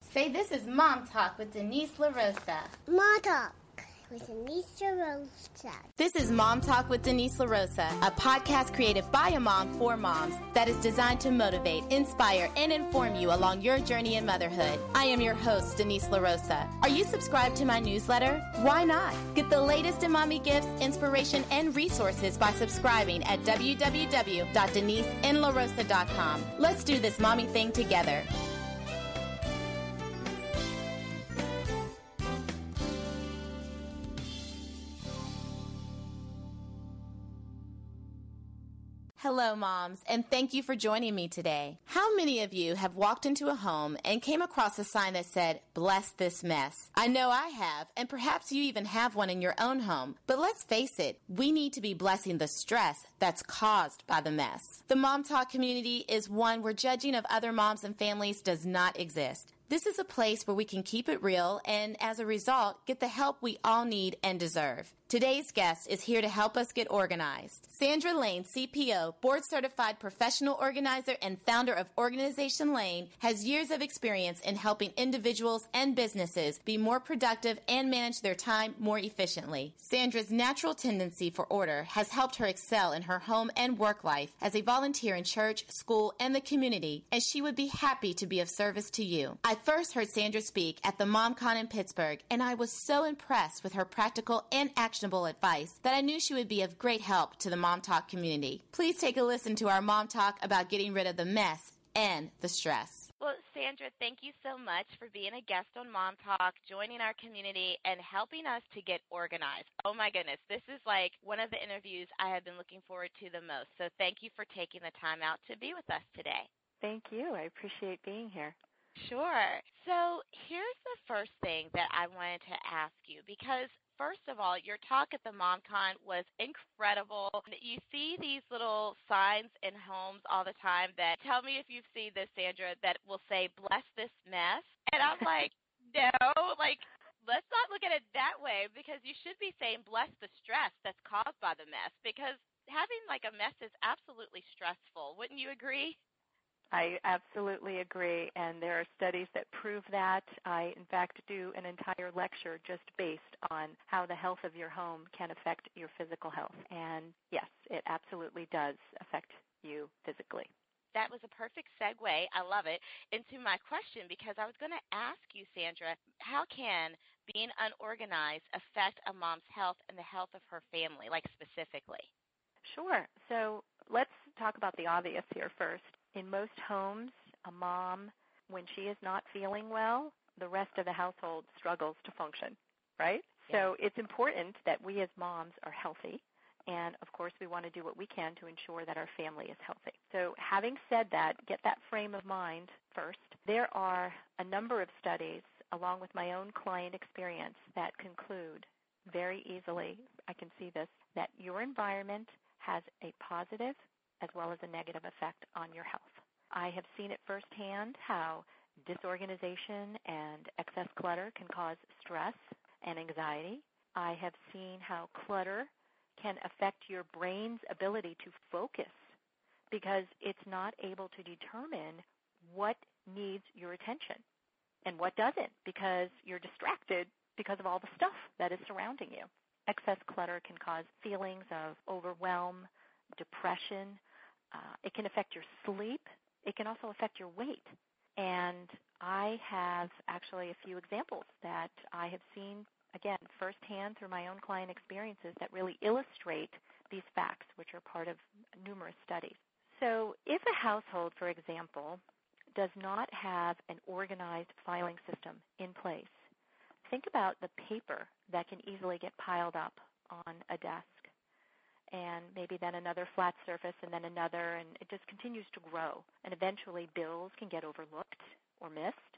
Say, this is Mom Talk with Denise LaRosa. Mom Talk with Denise LaRosa. This is Mom Talk with Denise LaRosa, a podcast created by a mom for moms that is designed to motivate, inspire, and inform you along your journey in motherhood. I am your host, Denise LaRosa. Are you subscribed to my newsletter? Why not? Get the latest in mommy gifts, inspiration, and resources by subscribing at www.deniseandlarosa.com. Let's do this mommy thing together. Hello, moms, and thank you for joining me today. How many of you have walked into a home and came across a sign that said, "Bless this mess"? I know I have, and perhaps you even have one in your own home. But let's face it, we need to be blessing the stress that's caused by the mess. The Mom Talk community is one where judging of other moms and families does not exist. This is a place where we can keep it real and, as a result, get the help we all need and deserve. Today's guest is here to help us get organized. Sandra Lane, CPO, board-certified professional organizer and founder of Organization Lane, has years of experience in helping individuals and businesses be more productive and manage their time more efficiently. Sandra's natural tendency for order has helped her excel in her home and work life as a volunteer in church, school, and the community, and she would be happy to be of service to you. I first heard Sandra speak at the MomCon in Pittsburgh, and I was so impressed with her practical and actionable advice that I knew she would be of great help to the Mom Talk community. Please take a listen to our Mom Talk about getting rid of the mess and the stress. Well, Sandra, thank you so much for being a guest on Mom Talk, joining our community, and helping us to get organized. Oh, my goodness. This is like one of the interviews I have been looking forward to the most. So thank you for taking the time out to be with us today. Thank you. I appreciate being here. Sure. So here's the first thing that I wanted to ask you, because first of all, your talk at the MomCon was incredible. You see these little signs in homes all the time that, tell me if you've seen this, Sandra, that will say, "Bless this mess." And I'm like, no, let's not look at it that way, because you should be saying, "Bless the stress that's caused by the mess," because having a mess is absolutely stressful. Wouldn't you agree? I absolutely agree, and there are studies that prove that. I, in fact, do an entire lecture just based on how the health of your home can affect your physical health. And yes, it absolutely does affect you physically. That was a perfect segue, I love it, into my question, because I was going to ask you, Sandra, how can being unorganized affect a mom's health and the health of her family, specifically? Sure. So let's talk about the obvious here first. In most homes, a mom, when she is not feeling well, the rest of the household struggles to function, right? Yeah. So it's important that we as moms are healthy, and of course we want to do what we can to ensure that our family is healthy. So having said that, get that frame of mind first. There are a number of studies, along with my own client experience, that conclude very easily, I can see this, that your environment has a positive as well as a negative effect on your health. I have seen it firsthand how disorganization and excess clutter can cause stress and anxiety. I have seen how clutter can affect your brain's ability to focus because it's not able to determine what needs your attention and what doesn't, because you're distracted because of all the stuff that is surrounding you. Excess clutter can cause feelings of overwhelm, depression. It can affect your sleep. It can also affect your weight. And I have actually a few examples that I have seen, again, firsthand through my own client experiences that really illustrate these facts, which are part of numerous studies. So if a household, for example, does not have an organized filing system in place, think about the paper that can easily get piled up on a desk, and maybe then another flat surface and then another, and it just continues to grow. And eventually bills can get overlooked or missed.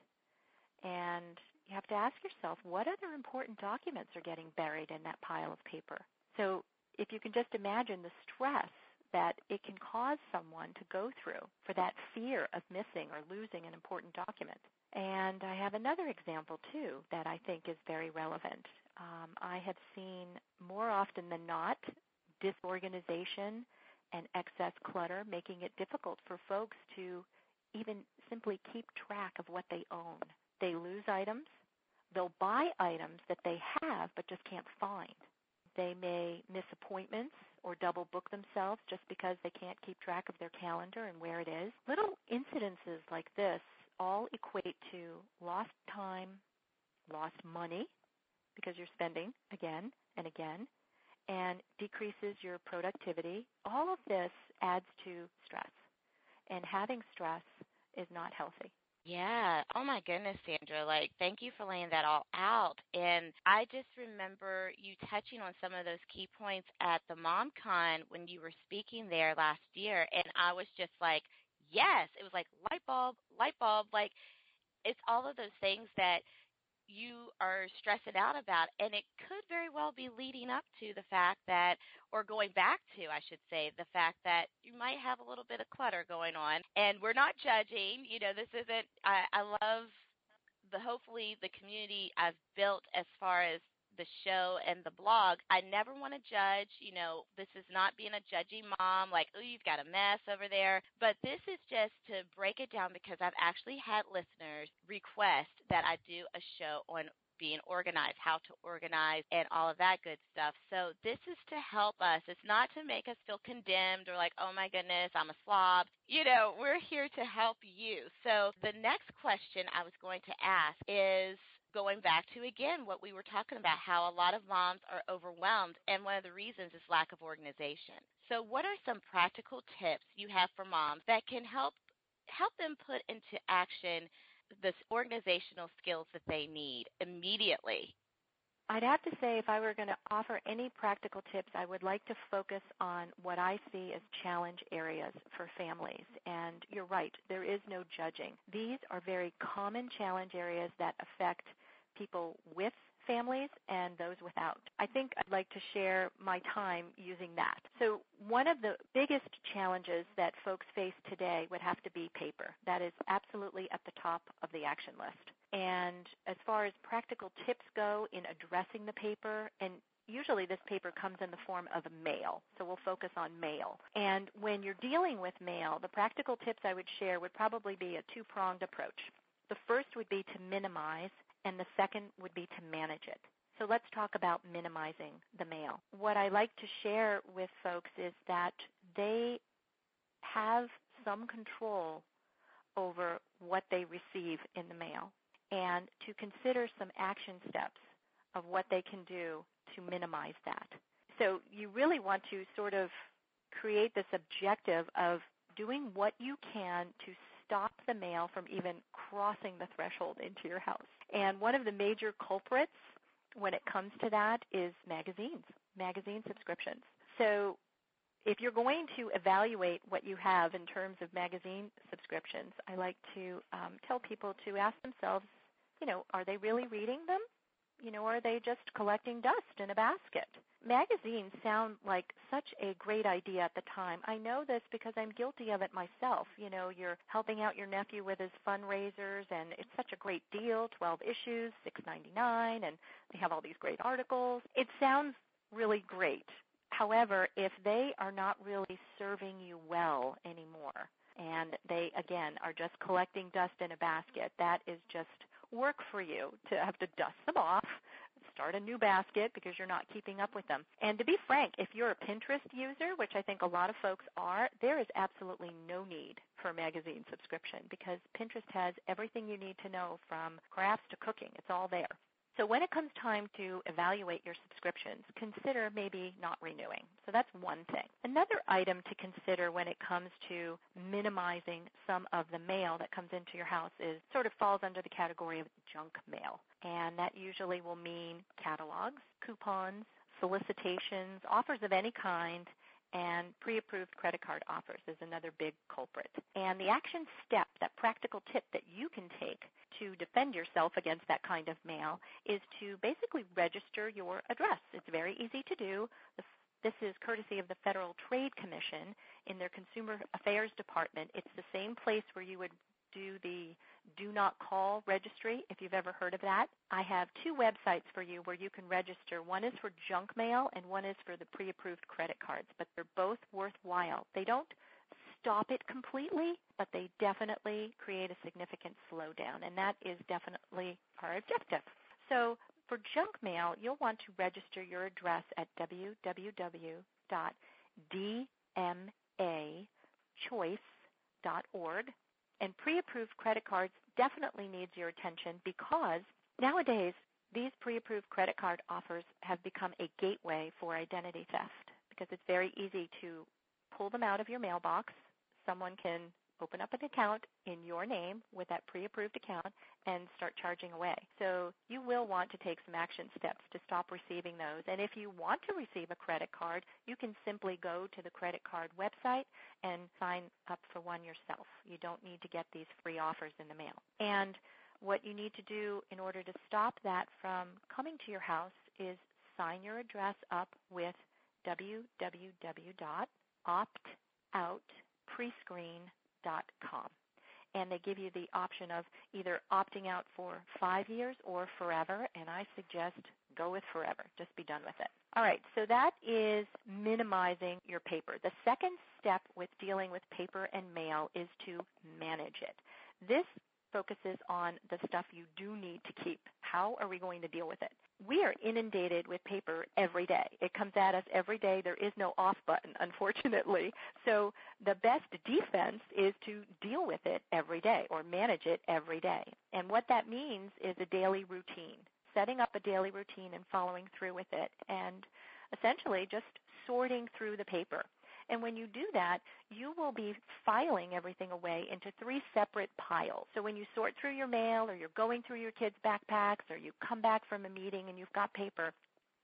And you have to ask yourself, what other important documents are getting buried in that pile of paper? So if you can just imagine the stress that it can cause someone to go through for that fear of missing or losing an important document. And I have another example, too, that I think is very relevant. I have seen more often than not disorganization and excess clutter making it difficult for folks to even simply keep track of what they own. They lose items. They'll buy items that they have but just can't find. They may miss appointments or double book themselves just because they can't keep track of their calendar and where it is. Little incidences like this all equate to lost time, lost money, because you're spending again and again, and decreases your productivity. All of this adds to stress, and having stress is not healthy. Yeah. Oh my goodness, Sandra. Thank you for laying that all out. And I just remember you touching on some of those key points at the MomCon when you were speaking there last year. And I was just like, yes. It was like light bulb, light bulb. It's all of those things that you are stressing out about, and it could very well be leading up to the fact that, or going back to, I should say, the fact that you might have a little bit of clutter going on. And we're not judging. This isn't, I love hopefully the community I've built as far as the show and the blog. I never want to judge. This is not being a judgy mom, like, oh, you've got a mess over there. But this is just to break it down because I've actually had listeners request that I do a show on being organized, how to organize, and all of that good stuff. So this is to help us. It's not to make us feel condemned or like, oh my goodness, I'm a slob. We're here to help you. So the next question I was going to ask is going back to, again, what we were talking about, how a lot of moms are overwhelmed, and one of the reasons is lack of organization. So what are some practical tips you have for moms that can help them put into action the organizational skills that they need immediately? I'd have to say if I were going to offer any practical tips, I would like to focus on what I see as challenge areas for families. And you're right, there is no judging. These are very common challenge areas that affect people with families and those without. I think I'd like to share my time using that. So one of the biggest challenges that folks face today would have to be paper. That is absolutely at the top of the action list. And as far as practical tips go in addressing the paper, and usually this paper comes in the form of mail, so we'll focus on mail. And when you're dealing with mail, the practical tips I would share would probably be a two-pronged approach. The first would be to minimize, and the second would be to manage it. So let's talk about minimizing the mail. What I like to share with folks is that they have some control over what they receive in the mail, and to consider some action steps of what they can do to minimize that. So you really want to sort of create this objective of doing what you can to stop the mail from even crossing the threshold into your house. And one of the major culprits when it comes to that is magazine subscriptions. So if you're going to evaluate what you have in terms of magazine subscriptions, I like to tell people to ask themselves, are they really reading them? Are they just collecting dust in a basket? Magazines sound like such a great idea at the time. I know this because I'm guilty of it myself. You're helping out your nephew with his fundraisers, and it's such a great deal, 12 issues, $6.99, and they have all these great articles. It sounds really great. However, if they are not really serving you well anymore, and they, again, are just collecting dust in a basket, that is just work for you to have to dust them off, start a new basket because you're not keeping up with them. And to be frank, if you're a Pinterest user, which I think a lot of folks are, there is absolutely no need for a magazine subscription because Pinterest has everything you need to know from crafts to cooking. It's all there. So when it comes time to evaluate your subscriptions, consider maybe not renewing. So that's one thing. Another item to consider when it comes to minimizing some of the mail that comes into your house is sort of falls under the category of junk mail. And that usually will mean catalogs, coupons, solicitations, offers of any kind, and pre-approved credit card offers is another big culprit. And the action step, that practical tip that you can take to defend yourself against that kind of mail is to basically register your address. It's very easy to do. This is courtesy of the Federal Trade Commission in their Consumer Affairs Department. It's the same place where you would do the Do Not Call registry, if you've ever heard of that. I have two websites for you where you can register. One is for junk mail and one is for the pre-approved credit cards, but they're both worthwhile. They don't stop it completely, but they definitely create a significant slowdown, and that is definitely our objective. So for junk mail, you'll want to register your address at www.dmachoice.org. And pre-approved credit cards definitely needs your attention because nowadays these pre-approved credit card offers have become a gateway for identity theft because it's very easy to pull them out of your mailbox. Someone can open up an account in your name with that pre-approved account and start charging away. So you will want to take some action steps to stop receiving those. And if you want to receive a credit card, you can simply go to the credit card website and sign up for one yourself. You don't need to get these free offers in the mail. And what you need to do in order to stop that from coming to your house is sign your address up with www.optoutprescreen.com. And they give you the option of either opting out for 5 years or forever, and I suggest go with forever. Just be done with it. All right, so that is minimizing your paper. The second step with dealing with paper and mail is to manage it. This focuses on the stuff you do need to keep. How are we going to deal with it? We are inundated with paper every day. It comes at us every day. There is no off button, unfortunately. So the best defense is to deal with it every day or manage it every day. And what that means is a daily routine, setting up a daily routine and following through with it, and essentially just sorting through the paper. And when you do that, you will be filing everything away into 3 separate piles. So when you sort through your mail or you're going through your kids' backpacks or you come back from a meeting and you've got paper,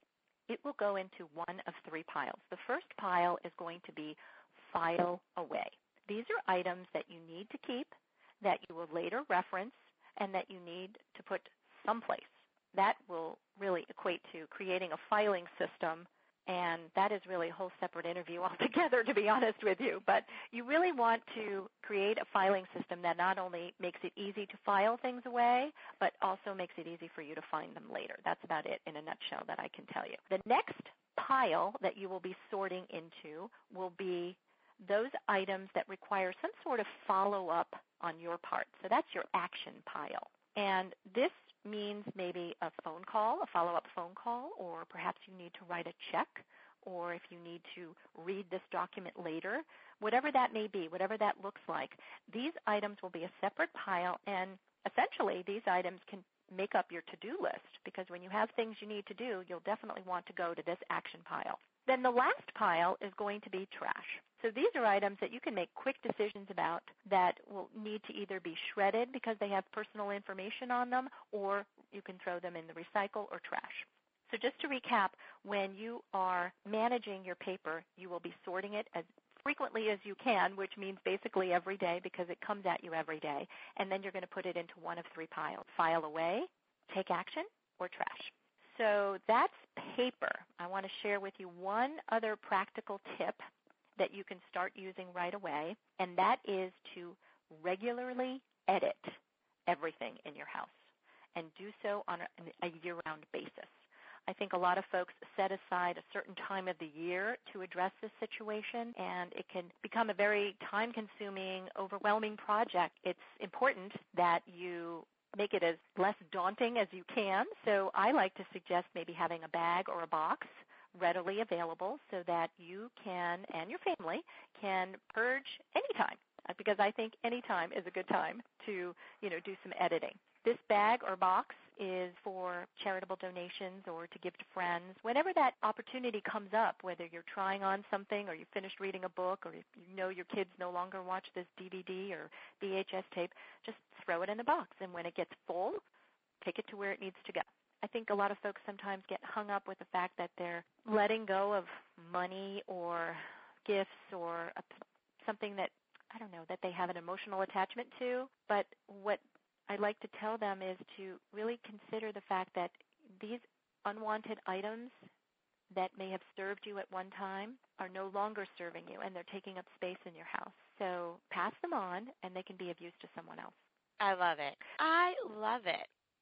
it will go into one of 3 piles. The first pile is going to be file away. These are items that you need to keep, that you will later reference, and that you need to put someplace. That will really equate to creating a filing system. And that is really a whole separate interview altogether, to be honest with you. But you really want to create a filing system that not only makes it easy to file things away, but also makes it easy for you to find them later. That's about it in a nutshell that I can tell you. The next pile that you will be sorting into will be those items that require some sort of follow-up on your part. So that's your action pile. And this means maybe a phone call, a follow-up phone call, or perhaps you need to write a check, or if you need to read this document later, whatever that may be, whatever that looks like, these items will be a separate pile, and essentially these items can make up your to-do list, because when you have things you need to do, you'll definitely want to go to this action pile. Then the last pile is going to be trash. So these are items that you can make quick decisions about that will need to either be shredded because they have personal information on them, or you can throw them in the recycle or trash. So just to recap, when you are managing your paper, you will be sorting it as frequently as you can, which means basically every day because it comes at you every day. And then you're going to put it into one of 3 piles: file away, take action, or trash. So that's paper. I want to share with you one other practical tip that you can start using right away, and that is to regularly edit everything in your house and do so on a year-round basis. I think a lot of folks set aside a certain time of the year to address this situation, and it can become a very time-consuming, overwhelming project. It's important that you make it as less daunting as you can. So I like to suggest maybe having a bag or a box readily available so that you can, and your family, can purge anytime, because I think any time is a good time to, do some editing. This bag or box is for charitable donations or to give to friends. Whenever that opportunity comes up, whether you're trying on something or you finished reading a book or your kids no longer watch this DVD or VHS tape, just throw it in the box. And when it gets full, take it to where it needs to go. I think a lot of folks sometimes get hung up with the fact that they're letting go of money or gifts or something that, that they have an emotional attachment to. But what I'd like to tell them is to really consider the fact that these unwanted items that may have served you at one time are no longer serving you, and they're taking up space in your house. So pass them on, and they can be of use to someone else. I love it. I love it.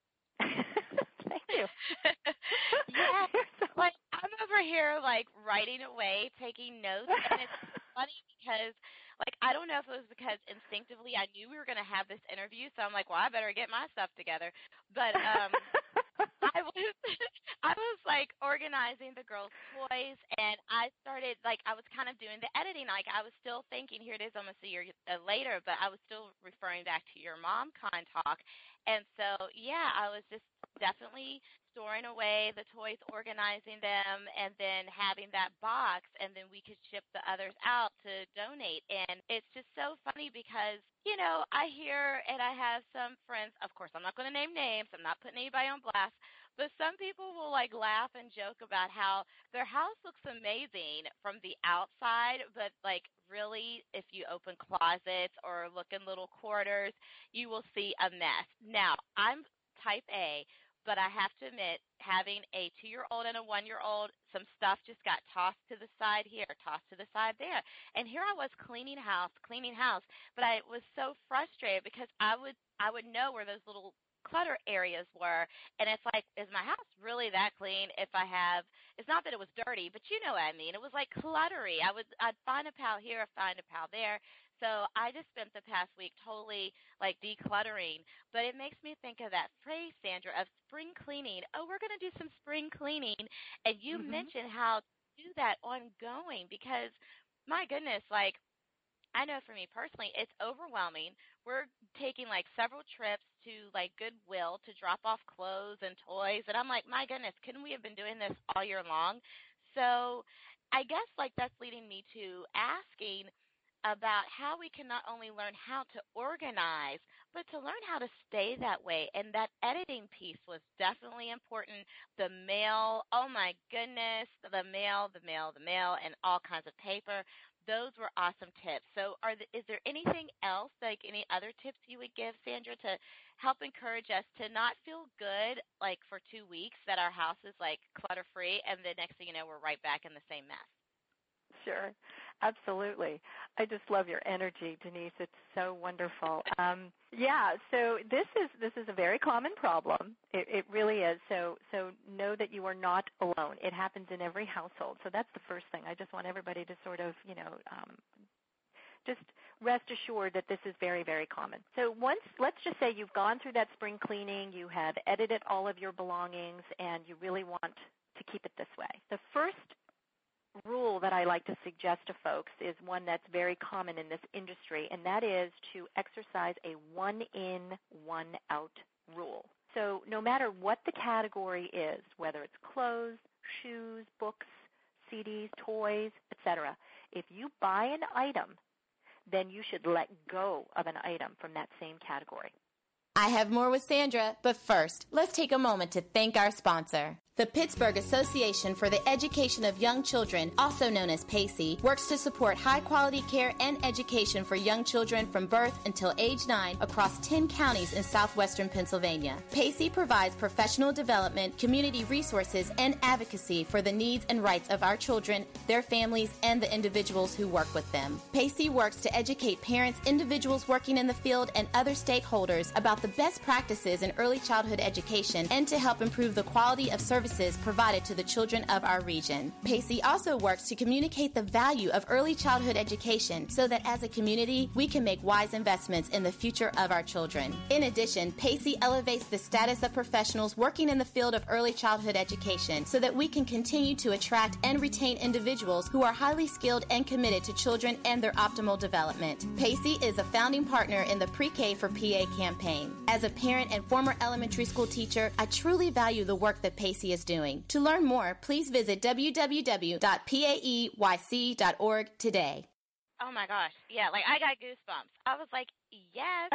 Thank you. Yeah, like I'm over here like writing away, taking notes, and it's funny because Like, I don't know if it was because instinctively I knew we were going to have this interview, so I'm like, well, I better get my stuff together. But I was I was like organizing the girls' toys, and I started like I was kind of doing the editing. Like I was still thinking, here it is almost a year later, but I was still referring back to your mom con talk, and so yeah, I was just definitely storing away the toys, organizing them, and then having that box, and then we could ship the others out to donate. And it's just so funny because, you know, I hear and I have some friends, of course, I'm not going to name names, I'm not putting anybody on blast, but some people will like laugh and joke about how their house looks amazing from the outside, but like really, if you open closets or look in little quarters, you will see a mess. Now, I'm type A, but I have to admit, having a 2-year-old and a 1-year-old, some stuff just got tossed to the side here, tossed to the side there. And here I was cleaning house, but I was so frustrated because I would know where those little clutter areas were, and it's like, is my house really that clean if I have, it's not that it was dirty, but you know what I mean, it was like cluttery. I'd find a pile here, find a pile there. So I just spent the past week totally like decluttering. But it makes me think of that phrase, Sandra, of spring cleaning. Oh, we're going to do some spring cleaning. And you mentioned how to do that ongoing because, my goodness, like, I know for me personally, it's overwhelming. We're taking like several trips to like Goodwill to drop off clothes and toys. And I'm like, my goodness, couldn't we have been doing this all year long? So I guess like that's leading me to asking about how we can not only learn how to organize, but to learn how to stay that way. And that editing piece was definitely important. The mail, oh my goodness, the mail, and all kinds of paper. Those were awesome tips. So is there anything else, like any other tips you would give, Sandra, to help encourage us to not feel good like for 2 weeks that our house is like clutter-free, and the next thing you know, we're right back in the same mess? Sure, absolutely. I just love your energy, Denise. It's so wonderful. Yeah, so this is a very common problem. It really is. So know that you are not alone. It happens in every household. So that's the first thing. I just want everybody to sort of, just rest assured that this is very, very common. So let's just say you've gone through that spring cleaning, you have edited all of your belongings, and you really want to keep it this way. The first rule that I like to suggest to folks is one that's very common in this industry, and that is to exercise a 1-in, 1-out rule. So no matter what the category is, whether it's clothes, shoes, books, CDs, toys, etc., if you buy an item, then you should let go of an item from that same category. I have more with Sandra, but first, let's take a moment to thank our sponsor. The Pittsburgh Association for the Education of Young Children, also known as PACE, works to support high-quality care and education for young children from birth until age 9 across 10 counties in southwestern Pennsylvania. PACE provides professional development, community resources, and advocacy for the needs and rights of our children, their families, and the individuals who work with them. PACE works to educate parents, individuals working in the field, and other stakeholders about the best practices in early childhood education and to help improve the quality of services provided to the children of our region. PACE also works to communicate the value of early childhood education so that as a community, we can make wise investments in the future of our children. In addition, PACE elevates the status of professionals working in the field of early childhood education so that we can continue to attract and retain individuals who are highly skilled and committed to children and their optimal development. PACE is a founding partner in the Pre-K for PA campaign. As a parent and former elementary school teacher, I truly value the work that PACE is doing. To learn more, please visit www.paeyc.org today. Oh my gosh. Yeah, like I got goosebumps. I was like, yes.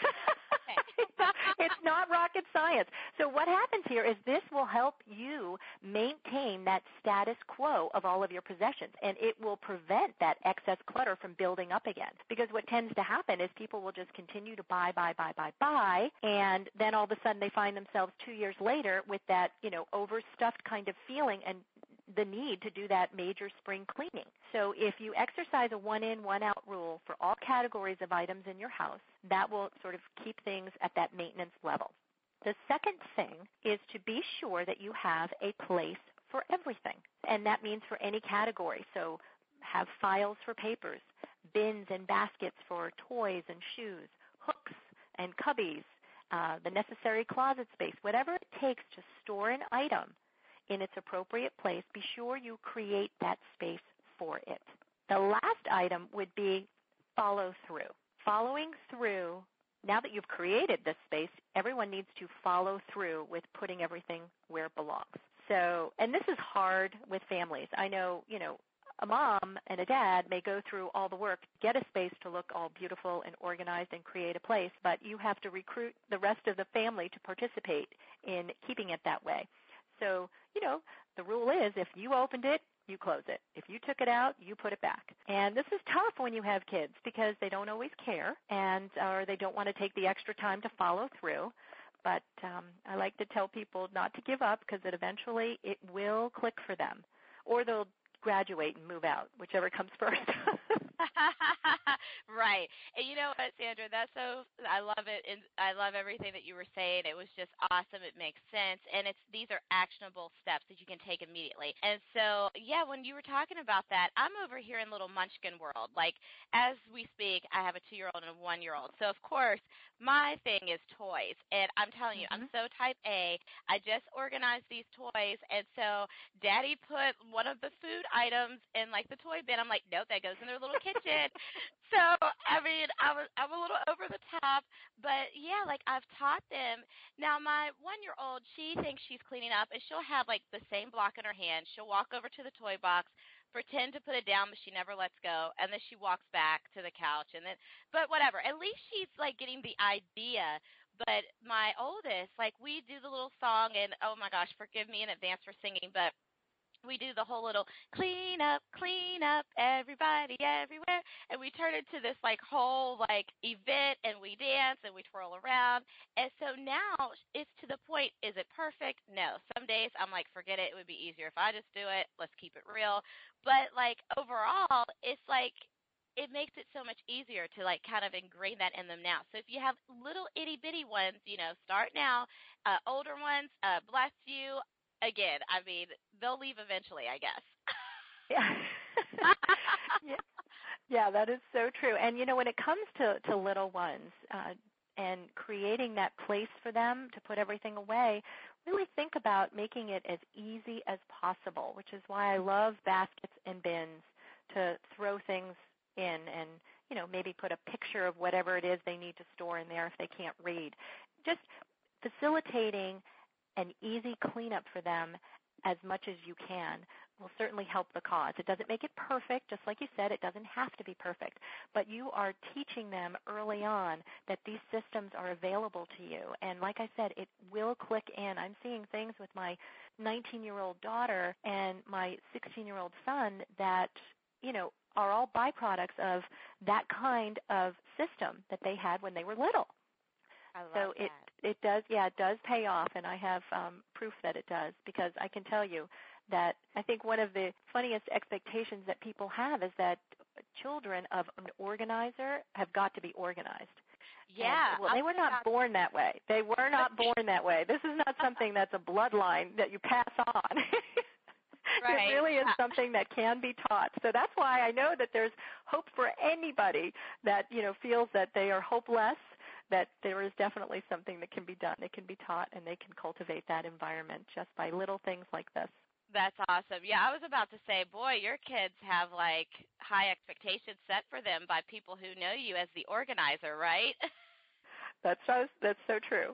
It's not rocket science. So what happens here is this will help you maintain that status quo of all of your possessions, and it will prevent that excess clutter from building up again. Because what tends to happen is people will just continue to buy, and then all of a sudden they find themselves 2 years later with that, overstuffed kind of feeling and the need to do that major spring cleaning. So if you exercise a 1-in, 1-out rule for all categories of items in your house, that will sort of keep things at that maintenance level. The second thing is to be sure that you have a place for everything, and that means for any category. So have files for papers, bins and baskets for toys and shoes, hooks and cubbies, the necessary closet space, whatever it takes to store an item in its appropriate place, be sure you create that space for it. The last item would be follow through. Following through, now that you've created this space, everyone needs to follow through with putting everything where it belongs. So, and this is hard with families. I know, a mom and a dad may go through all the work, get a space to look all beautiful and organized and create a place, but you have to recruit the rest of the family to participate in keeping it that way. So, the rule is if you opened it, you close it. If you took it out, you put it back. And this is tough when you have kids because they don't always care or they don't want to take the extra time to follow through. But I like to tell people not to give up because eventually it will click for them, or they'll graduate and move out, whichever comes first. Right. And you know what, Sandra, I love it. And I love everything that you were saying. It was just awesome. It makes sense. And these are actionable steps that you can take immediately. And so, yeah, when you were talking about that, I'm over here in little munchkin world. Like, as we speak, I have a 2-year-old and a 1-year-old. So, of course, my thing is toys. And I'm telling you, I'm so type A. I just organized these toys. And so Daddy put one of the food items in, like, the toy bin. I'm like, nope, that goes in their little kitchen. So, I mean, I'm a little over the top, but yeah, like I've taught them. Now, my 1-year-old, she thinks she's cleaning up, and she'll have like the same block in her hand. She'll walk over to the toy box, pretend to put it down, but she never lets go, and then she walks back to the couch, but whatever. At least she's like getting the idea. But my oldest, like we do the little song, and oh my gosh, forgive me in advance for singing, but we do the whole little clean up, everybody, everywhere. And we turn into this like whole like event, and we dance and we twirl around. And so now it's to the point, is it perfect? No. Some days I'm like, forget it. It would be easier if I just do it. Let's keep it real. But like overall, it's like, it makes it so much easier to like kind of ingrain that in them now. So if you have little itty bitty ones, start now. Older ones, bless you. Again, I mean, they'll leave eventually, I guess. Yeah. Yeah, that is so true. And, when it comes to little ones and creating that place for them to put everything away, really think about making it as easy as possible, which is why I love baskets and bins to throw things in and, maybe put a picture of whatever it is they need to store in there if they can't read. Just facilitating an easy cleanup for them as much as you can will certainly help the cause. It doesn't make it perfect. Just like you said, it doesn't have to be perfect. But you are teaching them early on that these systems are available to you. And like I said, it will click in. I'm seeing things with my 19-year-old daughter and my 16-year-old son that, are all byproducts of that kind of system that they had when they were little. I love that. It does pay off, and I have proof that it does, because I can tell you that I think one of the funniest expectations that people have is that children of an organizer have got to be organized. Yeah. And, they were not born that way. They were not born that way. This is not something that's a bloodline that you pass on. Right. It really is something that can be taught. So that's why I know that there's hope for anybody that, feels that they are hopeless, that there is definitely something that can be done. It can be taught, and they can cultivate that environment just by little things like this. That's awesome. Yeah, I was about to say, boy, your kids have like high expectations set for them by people who know you as the organizer, right? That's so true.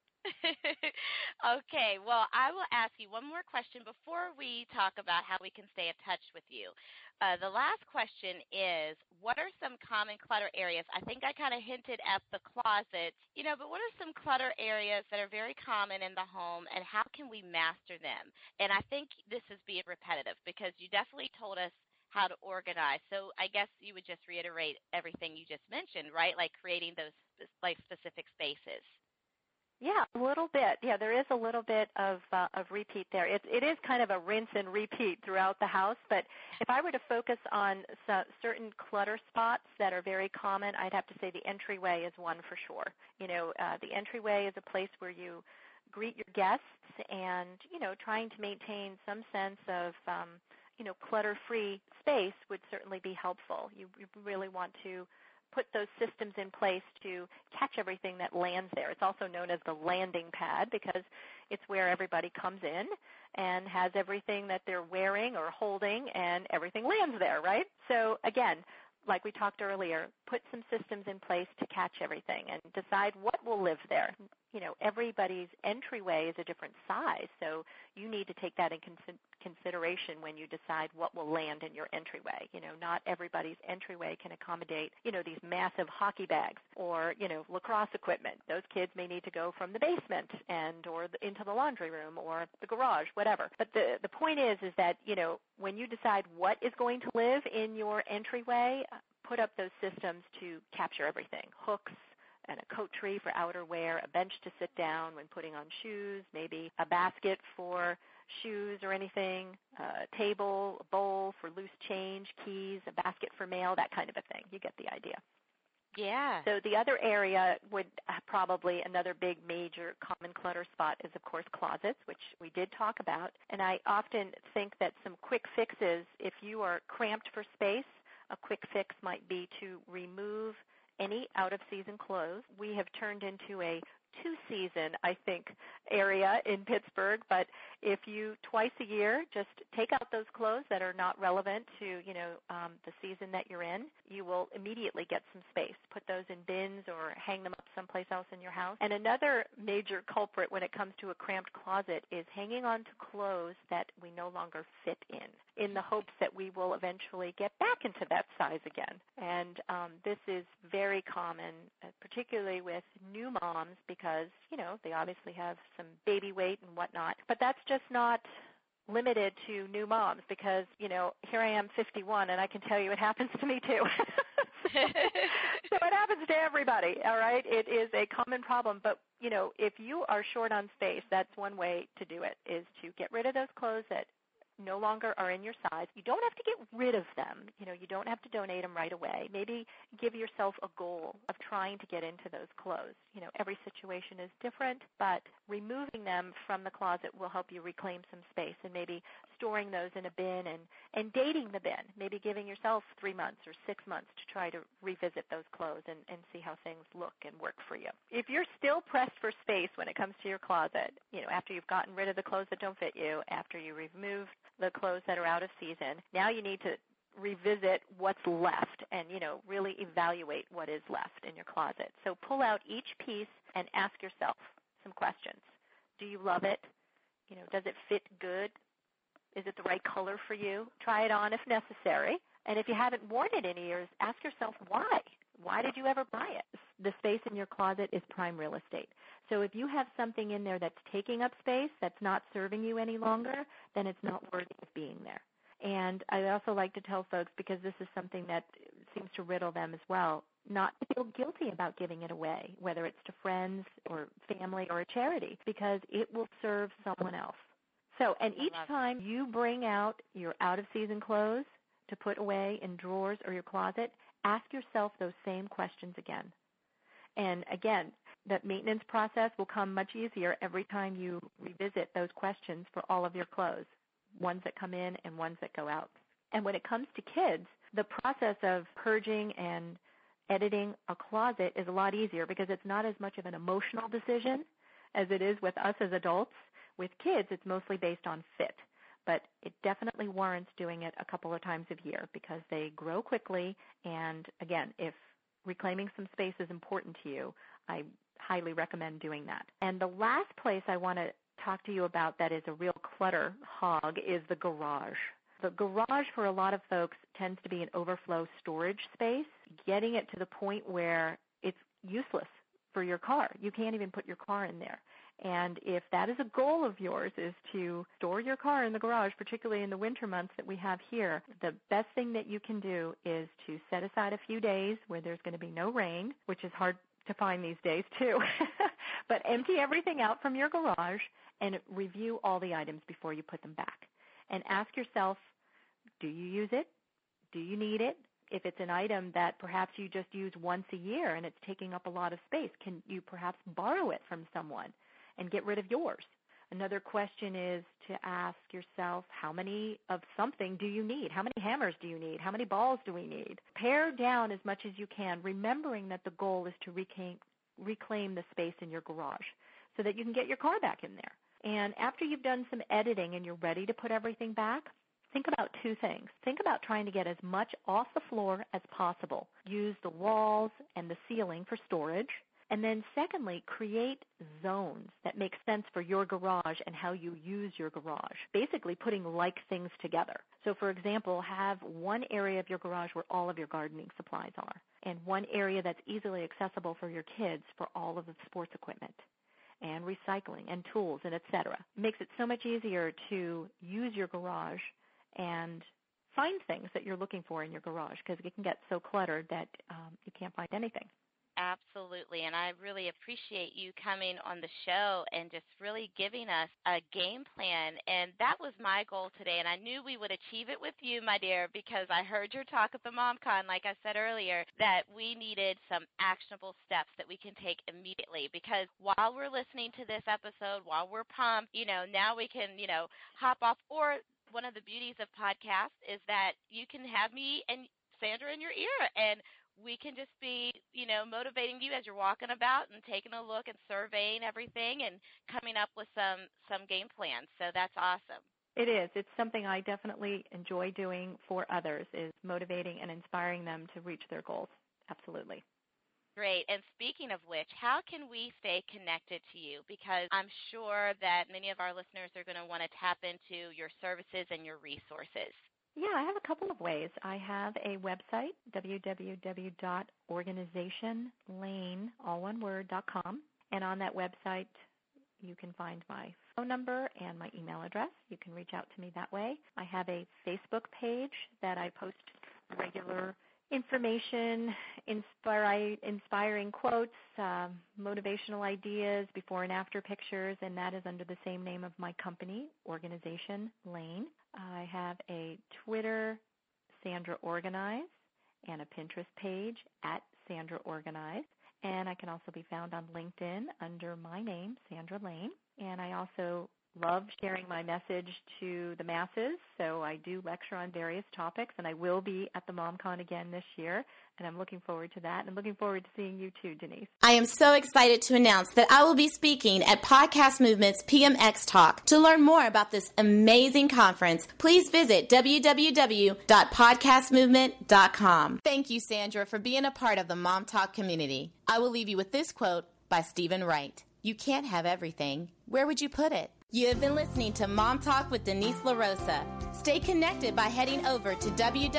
Okay, well, I will ask you one more question before we talk about how we can stay in touch with you. The last question is, what are some common clutter areas? I think I kind of hinted at the closet, but what are some clutter areas that are very common in the home, and how can we master them? And I think this is being repetitive because you definitely told us how to organize. So I guess you would just reiterate everything you just mentioned, right? Like creating those like specific spaces. Yeah, a little bit. Yeah, there is a little bit of repeat there. It is kind of a rinse and repeat throughout the house, but if I were to focus on certain clutter spots that are very common, I'd have to say the entryway is one for sure. The entryway is a place where you greet your guests and, trying to maintain some sense of, clutter-free space would certainly be helpful. You really want to put those systems in place to catch everything that lands there. It's also known as the landing pad because it's where everybody comes in and has everything that they're wearing or holding, and everything lands there, right? So again, like we talked earlier, put some systems in place to catch everything and decide what will live there. Everybody's entryway is a different size, so you need to take that in consideration when you decide what will land in your entryway. Not everybody's entryway can accommodate, these massive hockey bags or, lacrosse equipment. Those kids may need to go from the basement or into the laundry room or the garage, whatever. But the point is that, when you decide what is going to live in your entryway, put up those systems to capture everything. Hooks and a coat tree for outerwear, a bench to sit down when putting on shoes, maybe a basket for shoes or anything, a table, a bowl for loose change, keys, a basket for mail, that kind of a thing. You get the idea. Yeah. So the other area would probably another big major common clutter spot is, of course, closets, which we did talk about. And I often think that some quick fixes, if you are cramped for space, a quick fix might be to remove any out-of-season clothes. We have turned into a two-season, I think, area in Pittsburgh, but if you twice a year just take out those clothes that are not relevant to, the season that you're in, you will immediately get some space. Put those in bins or hang them up someplace else in your house. And another major culprit when it comes to a cramped closet is hanging on to clothes that we no longer fit in the hopes that we will eventually get back into that size again. And this is very common, particularly with new moms, because, they obviously have some baby weight and whatnot. But that's just not limited to new moms because, here I am 51, and I can tell you it happens to me too. So it happens to everybody, all right? It is a common problem. But, if you are short on space, that's one way to do it, is to get rid of those clothes that no longer are in your size. You don't have to get rid of them. You don't have to donate them right away. Maybe give yourself a goal of trying to get into those clothes. Every situation is different, but removing them from the closet will help you reclaim some space, and maybe storing those in a bin and dating the bin, maybe giving yourself 3 months or 6 months to try to revisit those clothes and see how things look and work for you. If you're still pressed for space when it comes to your closet, after you've gotten rid of the clothes that don't fit you, after you removed the clothes that are out of season, now you need to revisit what's left and, really evaluate what is left in your closet. So pull out each piece and ask yourself some questions. Do you love it? Does it fit good? Is it the right color for you? Try it on if necessary. And if you haven't worn it in years, ask yourself why. Why did you ever buy it? The space in your closet is prime real estate. So if you have something in there that's taking up space, that's not serving you any longer, then it's not worthy of being there. And I also like to tell folks, because this is something that seems to riddle them as well, not to feel guilty about giving it away, whether it's to friends or family or a charity, because it will serve someone else. So, and each time you bring out your out-of-season clothes to put away in drawers or your closet, ask yourself those same questions again. And again, that maintenance process will come much easier every time you revisit those questions for all of your clothes, ones that come in and ones that go out. And when it comes to kids, the process of purging and editing a closet is a lot easier because it's not as much of an emotional decision as it is with us as adults. With kids, it's mostly based on fit. But it definitely warrants doing it a couple of times a year because they grow quickly. And again, if reclaiming some space is important to you, I highly recommend doing that. And the last place I want to talk to you about that is a real clutter hog is the garage. The garage for a lot of folks tends to be an overflow storage space, getting it to the point where it's useless for your car. You can't even put your car in there. And if that is a goal of yours, is to store your car in the garage, particularly in the winter months that we have here, the best thing that you can do is to set aside a few days where there's going to be no rain, which is hard to find these days too, but empty everything out from your garage and review all the items before you put them back. And ask yourself, do you use it? Do you need it? If it's an item that perhaps you just use once a year and it's taking up a lot of space, can you perhaps borrow it from someone and get rid of yours? Another question is to ask yourself, how many of something do you need? How many hammers do you need? How many balls do we need? Pare down as much as you can, remembering that the goal is to reclaim the space in your garage so that you can get your car back in there. And after you've done some editing and you're ready to put everything back, think about two things. Think about trying to get as much off the floor as possible. Use the walls and the ceiling for storage. And then secondly, create zones that make sense for your garage and how you use your garage, basically putting like things together. So for example, have one area of your garage where all of your gardening supplies are, and one area that's easily accessible for your kids for all of the sports equipment and recycling and tools and et cetera. It makes it so much easier to use your garage and find things that you're looking for in your garage, because it can get so cluttered that you can't find anything. Absolutely, and I really appreciate you coming on the show and just really giving us a game plan, and that was my goal today, and I knew we would achieve it with you, my dear, because I heard your talk at the MomCon, like I said earlier, that we needed some actionable steps that we can take immediately, because while we're listening to this episode, while we're pumped, now we can, hop off, or one of the beauties of podcasts is that you can have me and Sandra in your ear, and we can just be, motivating you as you're walking about and taking a look and surveying everything and coming up with some game plans. So that's awesome. It is. It's something I definitely enjoy doing for others, is motivating and inspiring them to reach their goals. Absolutely. Great. And speaking of which, how can we stay connected to you? Because I'm sure that many of our listeners are going to want to tap into your services and your resources. Yeah, I have a couple of ways. I have a website, www.organizationlane.com, and on that website you can find my phone number and my email address. You can reach out to me that way. I have a Facebook page that I post regular information, inspiring quotes, motivational ideas, before and after pictures, and that is under the same name of my company, Organization Lane. I have a Twitter, Sandra Organize, and a Pinterest page at Sandra Organize. And I can also be found on LinkedIn under my name, Sandra Lane. And I also love sharing my message to the masses, so I do lecture on various topics, and I will be at the MomCon again this year, and I'm looking forward to that, and I'm looking forward to seeing you too, Denise. I am so excited to announce that I will be speaking at Podcast Movement's PMX Talk. To learn more about this amazing conference, please visit www.podcastmovement.com. Thank you, Sandra, for being a part of the Mom Talk community. I will leave you with this quote by Stephen Wright. You can't have everything. Where would you put it? You have been listening to Mom Talk with Denise LaRosa. Stay connected by heading over to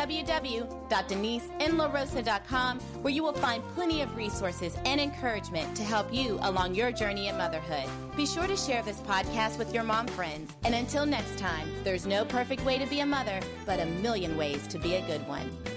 www.denisendlarosa.com, where you will find plenty of resources and encouragement to help you along your journey in motherhood. Be sure to share this podcast with your mom friends. And until next time, there's no perfect way to be a mother, but a million ways to be a good one.